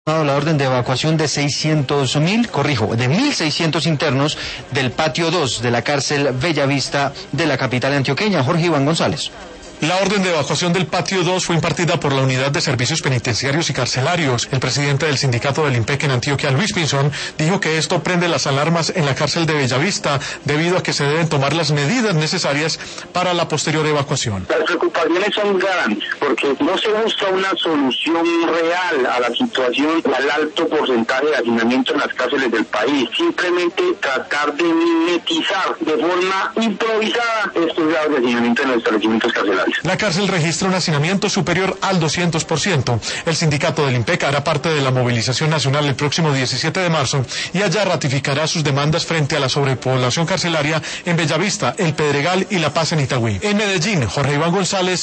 La orden de evacuación de 1.600 internos del patio 2 de la cárcel Bellavista de la capital antioqueña. Jorge Iván González. La orden de evacuación del patio 2 fue impartida por la Unidad de Servicios Penitenciarios y Carcelarios. El presidente del sindicato del IMPEC en Antioquia, Luis Pinzón, dijo que esto prende las alarmas en la cárcel de Bellavista debido a que se deben tomar las medidas necesarias para la posterior evacuación. Las preocupaciones son grandes porque no se busca una solución real a la situación y al alto porcentaje de hacinamiento en las cárceles del país. Simplemente tratar de mimetizar de forma improvisada estos grados de hacinamiento en los establecimientos carcelarios. La cárcel registra un hacinamiento superior al 200%. El sindicato del IMPEC hará parte de la movilización nacional el próximo 17 de marzo y allá ratificará sus demandas frente a la sobrepoblación carcelaria en Bellavista, El Pedregal y La Paz en Itagüí. En Medellín, Jorge Iván González.